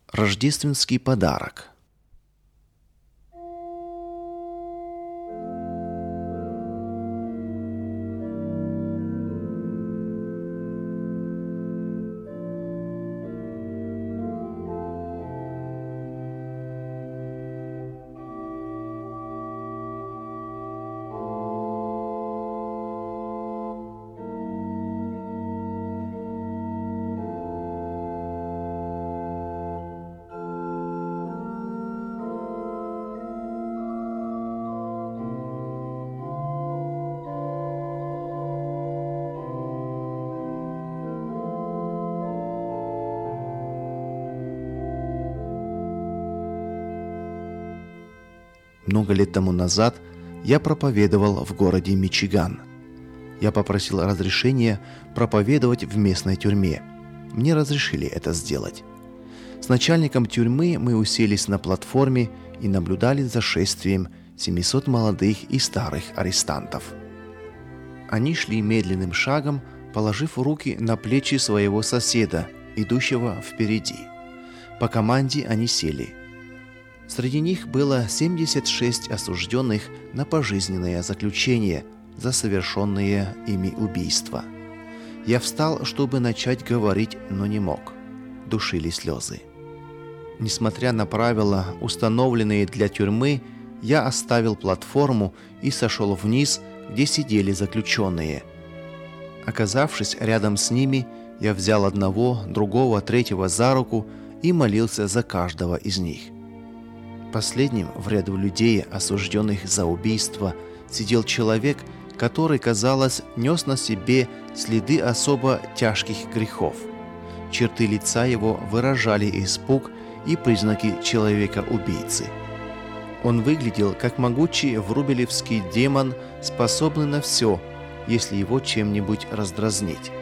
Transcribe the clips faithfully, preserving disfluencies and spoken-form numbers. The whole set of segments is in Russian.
Рождественский подарок. Много лет тому назад я проповедовал в городе Мичиган. Я попросил разрешения проповедовать в местной тюрьме. Мне разрешили это сделать. С начальником тюрьмы мы уселись на платформе и наблюдали за шествием семисот молодых и старых арестантов. Они шли медленным шагом, положив руки на плечи своего соседа, идущего впереди. По команде они сели. Среди них было семьдесят шесть осужденных на пожизненное заключение за совершенные ими убийства. Я встал, чтобы начать говорить, но не мог. Душили слезы. Несмотря на правила, установленные для тюрьмы, я оставил платформу и сошел вниз, где сидели заключенные. Оказавшись рядом с ними, я взял одного, другого, третьего за руку и молился за каждого из них. Последним в ряду людей, осужденных за убийство, сидел человек, который, казалось, нес на себе следы особо тяжких грехов. Черты лица его выражали испуг и признаки человека-убийцы. Он выглядел как могучий врубелевский демон, способный на все, если его чем-нибудь раздразнить.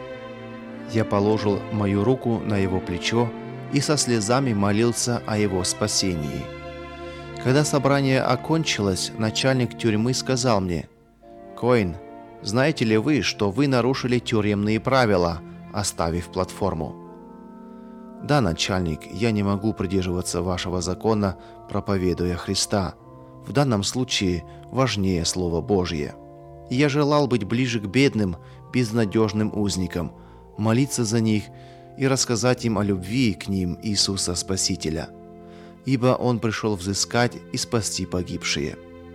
Я положил мою руку на его плечо и со слезами молился о его спасении. Когда собрание окончилось, начальник тюрьмы сказал мне: «Коэн, знаете ли вы, что вы нарушили тюремные правила, оставив платформу?» «Да, начальник, я не могу придерживаться вашего закона, проповедуя Христа. В данном случае важнее Слово Божье. Я желал быть ближе к бедным, безнадежным узникам, молиться за них и рассказать им о любви к ним Иисуса Спасителя. Ибо Он пришел взыскать и спасти погибшие».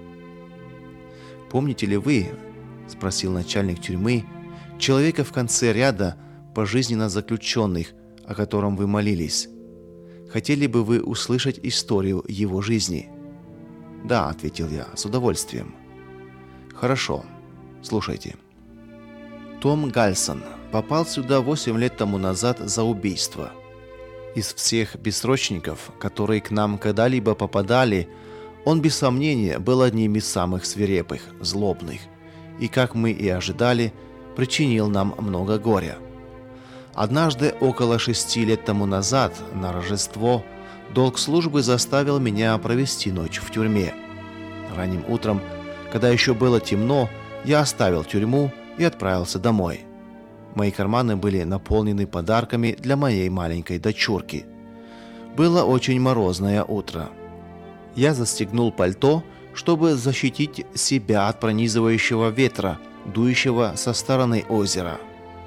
«Помните ли вы, — спросил начальник тюрьмы, — человека в конце ряда пожизненно заключенных, о котором вы молились? Хотели бы вы услышать историю его жизни?» «Да, — ответил я, — с удовольствием». «Хорошо, слушайте. Том Гальсон попал сюда восемь лет тому назад за убийство. Из всех бессрочников, которые к нам когда-либо попадали, он без сомнения был одним из самых свирепых, злобных, и, как мы и ожидали, причинил нам много горя. Однажды, около шести лет тому назад, на Рождество, долг службы заставил меня провести ночь в тюрьме. Ранним утром, когда еще было темно, я оставил тюрьму и отправился домой. Мои карманы были наполнены подарками для моей маленькой дочурки. Было очень морозное утро. Я застегнул пальто, чтобы защитить себя от пронизывающего ветра, дующего со стороны озера.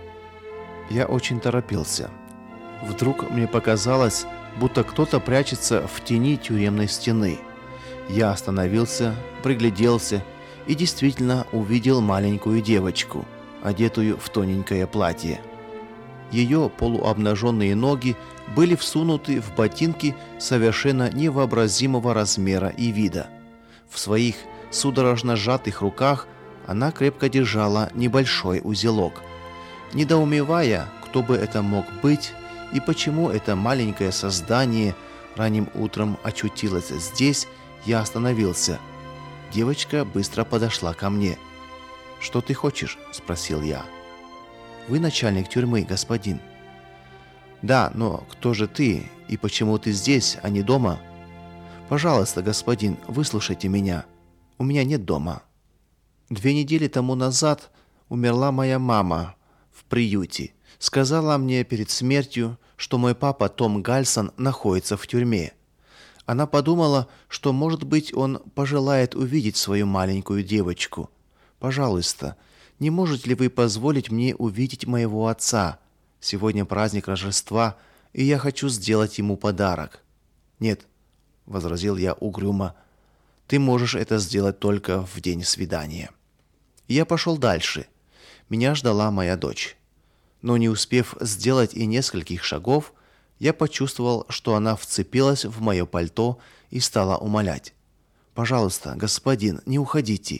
Я очень торопился. Вдруг мне показалось, будто кто-то прячется в тени тюремной стены. Я остановился, пригляделся и действительно увидел маленькую девочку, одетую в тоненькое платье. Ее полуобнаженные ноги были всунуты в ботинки совершенно невообразимого размера и вида. В своих судорожно сжатых руках она крепко держала небольшой узелок. Недоумевая, кто бы это мог быть и почему это маленькое создание ранним утром очутилось здесь, я остановился. Девочка быстро подошла ко мне. «Что ты хочешь?» – спросил я. «Вы начальник тюрьмы, господин». «Да, но кто же ты и почему ты здесь, а не дома?» «Пожалуйста, господин, выслушайте меня. У меня нет дома. Две недели тому назад умерла моя мама в приюте, сказала мне перед смертью, что мой папа Том Гальсон находится в тюрьме. Она подумала, что, может быть, он пожелает увидеть свою маленькую девочку. Пожалуйста, не можете ли вы позволить мне увидеть моего отца? Сегодня праздник Рождества, и я хочу сделать ему подарок». «Нет», — возразил я угрюмо, — «ты можешь это сделать только в день свидания». Я пошел дальше. Меня ждала моя дочь. Но не успев сделать и нескольких шагов, я почувствовал, что она вцепилась в мое пальто и стала умолять: «Пожалуйста, господин, не уходите».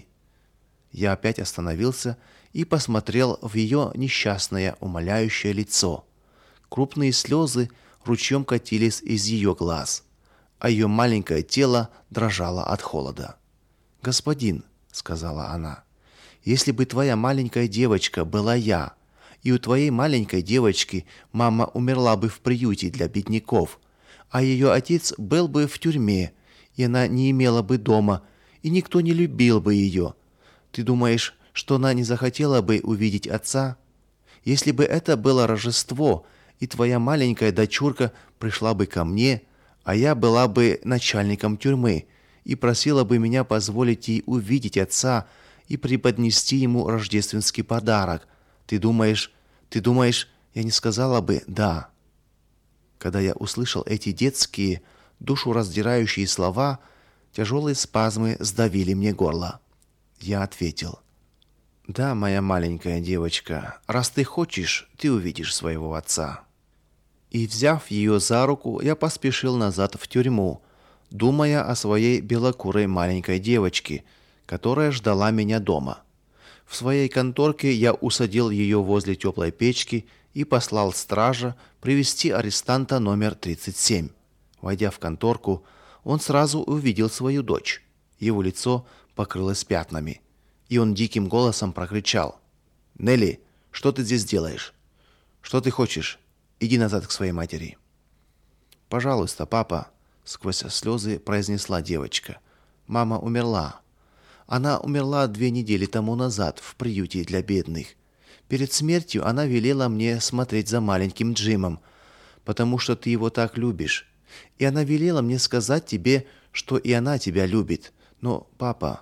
Я опять остановился и посмотрел в ее несчастное, умоляющее лицо. Крупные слезы ручьем катились из ее глаз, а ее маленькое тело дрожало от холода. «Господин», — сказала она, — «если бы твоя маленькая девочка была я, и у твоей маленькой девочки мама умерла бы в приюте для бедняков, а ее отец был бы в тюрьме, и она не имела бы дома, и никто не любил бы ее, ты думаешь, что она не захотела бы увидеть отца? Если бы это было Рождество, и твоя маленькая дочурка пришла бы ко мне, а я была бы начальником тюрьмы, и просила бы меня позволить ей увидеть отца и преподнести ему рождественский подарок, ты думаешь, ты думаешь, я не сказала бы «да»?» Когда я услышал эти детские, душу раздирающие слова, тяжелые спазмы сдавили мне горло. Я ответил: «Да, моя маленькая девочка, раз ты хочешь, ты увидишь своего отца». И, взяв ее за руку, я поспешил назад в тюрьму, думая о своей белокурой маленькой девочке, которая ждала меня дома. В своей конторке я усадил ее возле теплой печки и послал стража привести арестанта номер тридцать семь. Войдя в конторку, он сразу увидел свою дочь. Его лицо покрылось пятнами, и он диким голосом прокричал: «Нелли, что ты здесь делаешь? Что ты хочешь? Иди назад к своей матери». «Пожалуйста, папа», — сквозь слезы произнесла девочка. «Мама умерла. Она умерла две недели тому назад в приюте для бедных. Перед смертью она велела мне смотреть за маленьким Джимом, потому что ты его так любишь. И она велела мне сказать тебе, что и она тебя любит. Но, папа...»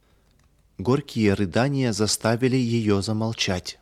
Горькие рыдания заставили ее замолчать.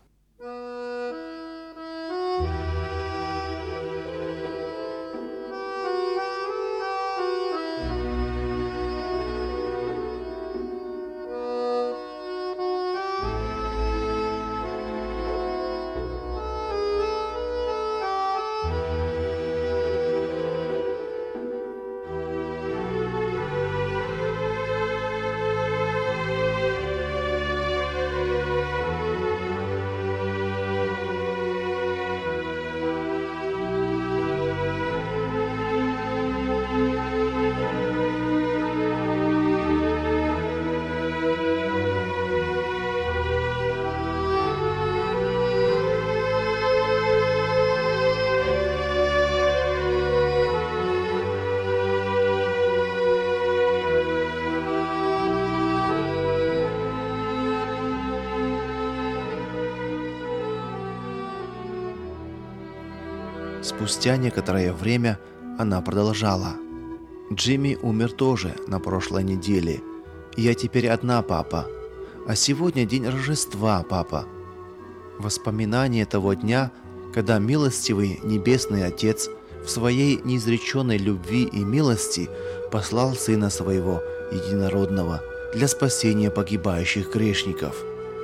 Спустя некоторое время она продолжала: «Джимми умер тоже на прошлой неделе. И я теперь одна, папа. А сегодня день Рождества, папа. Воспоминание того дня, когда милостивый Небесный Отец в своей неизреченной любви и милости послал Сына Своего Единородного для спасения погибающих грешников.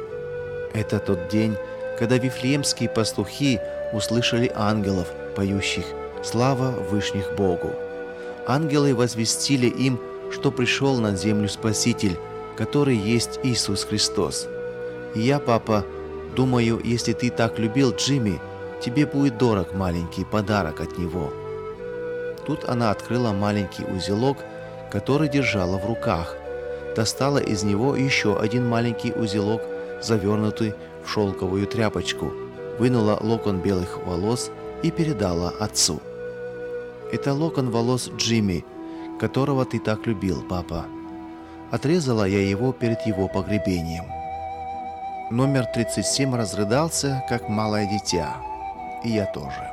Это тот день, когда вифлеемские пастухи услышали ангелов, поющих «Слава Вышних Богу». Ангелы возвестили им, что пришел на землю Спаситель, который есть Иисус Христос. И я, папа, думаю, если ты так любил Джимми, тебе будет дорог маленький подарок от него». Тут она открыла маленький узелок, который держала в руках, достала из него еще один маленький узелок, завернутый в шелковую тряпочку, вынула локон белых волос и передала отцу. «Это локон волос Джимми, которого ты так любил, папа. Отрезала я его перед его погребением». Номер тридцать семь разрыдался, как малое дитя. и я тоже.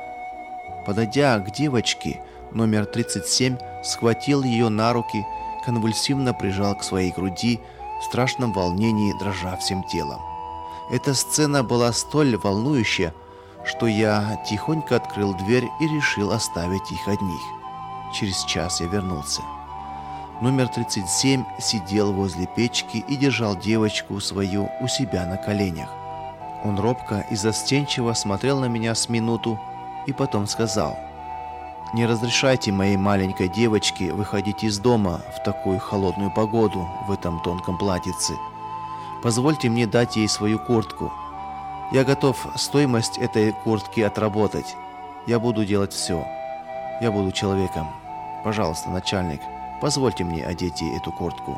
Подойдя к девочке, номер тридцать семь схватил ее на руки, конвульсивно прижал к своей груди, в страшном волнении дрожа всем телом. Эта сцена была столь волнующая, что я тихонько открыл дверь и решил оставить их одних. Через час я вернулся. Номер тридцать семь сидел возле печки и держал девочку свою у себя на коленях. Он робко и застенчиво смотрел на меня с минуту и потом сказал: «Не разрешайте моей маленькой девочке выходить из дома в такую холодную погоду в этом тонком платьице. Позвольте мне дать ей свою куртку. Я готов стоимость этой куртки отработать. Я буду делать все. Я буду человеком. Пожалуйста, начальник, позвольте мне одеть ей эту куртку».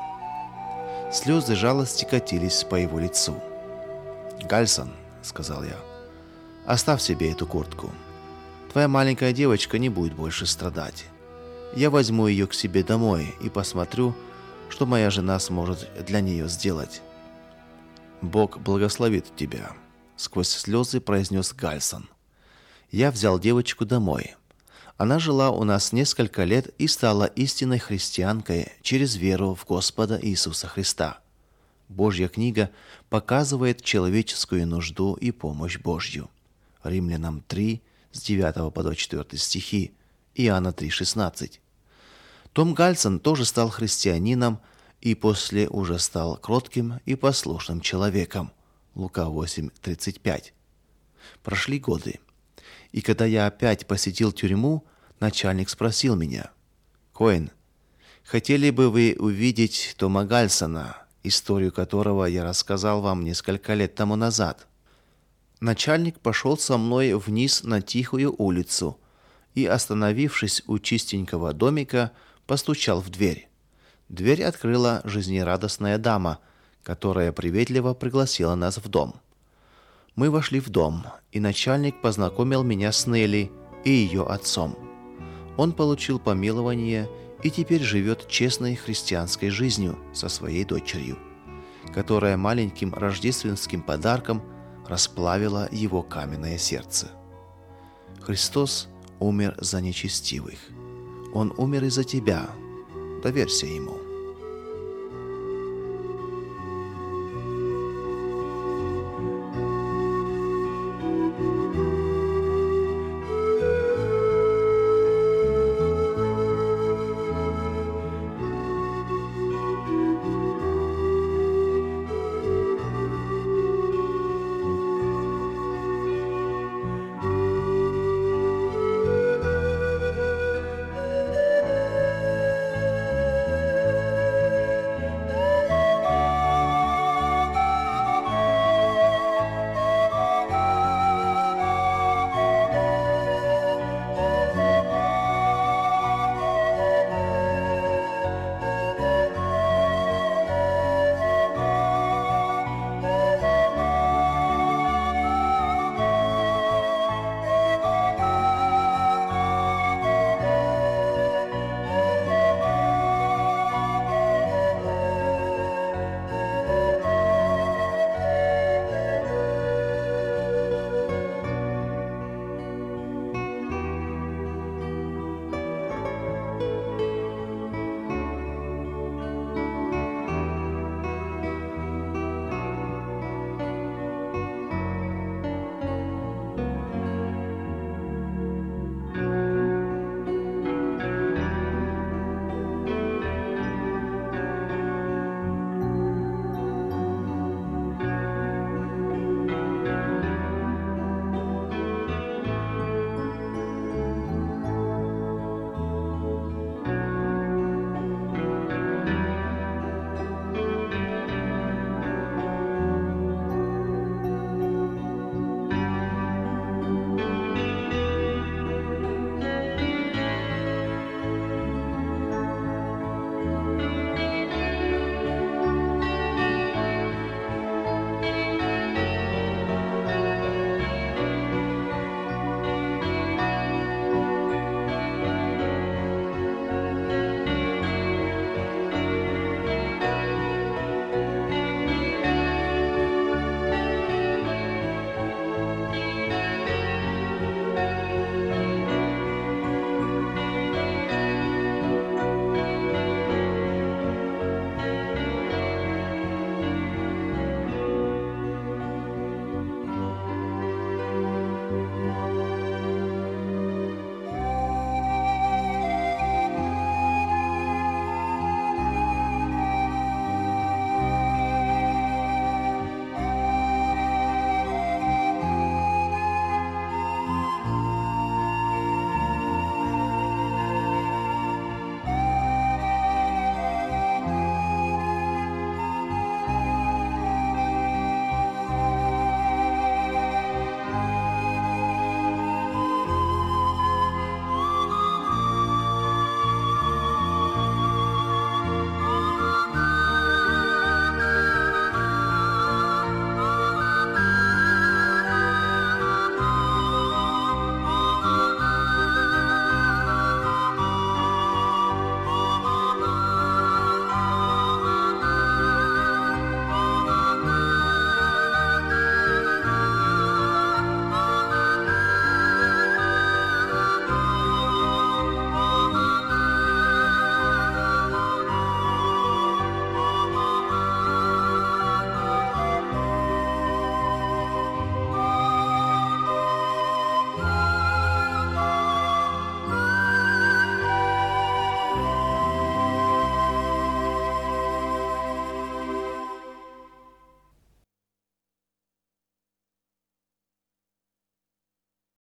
Слезы жалости катились по его лицу. «Гальсон», — сказал я, — «оставь себе эту куртку. Твоя маленькая девочка не будет больше страдать. Я возьму ее к себе домой и посмотрю, что моя жена сможет для нее сделать». «Бог благословит тебя», — сквозь слезы произнес Гальсон. Я взял девочку домой. Она жила у нас несколько лет и стала истинной христианкой через веру в Господа Иисуса Христа. Божья книга показывает человеческую нужду и помощь Божью. Римлянам три, с девятого по двадцать четвёртый стихи, Иоанна три шестнадцать. Том Гальсон тоже стал христианином и после уже стал кротким и послушным человеком. Лука восемь тридцать пять. Прошли годы. И когда я опять посетил тюрьму, начальник спросил меня: «Коэн, хотели бы вы увидеть Тома Гальсона, историю которого я рассказал вам несколько лет тому назад?» Начальник пошел со мной вниз на тихую улицу и, остановившись у чистенького домика, постучал в дверь. Дверь открыла жизнерадостная дама, которая приветливо пригласила нас в дом. Мы вошли в дом, и начальник познакомил меня с Нелли и ее отцом. Он получил помилование и теперь живет честной христианской жизнью со своей дочерью, которая маленьким рождественским подарком расплавила его каменное сердце. Христос умер за нечестивых. Он умер и за тебя. Доверься Ему.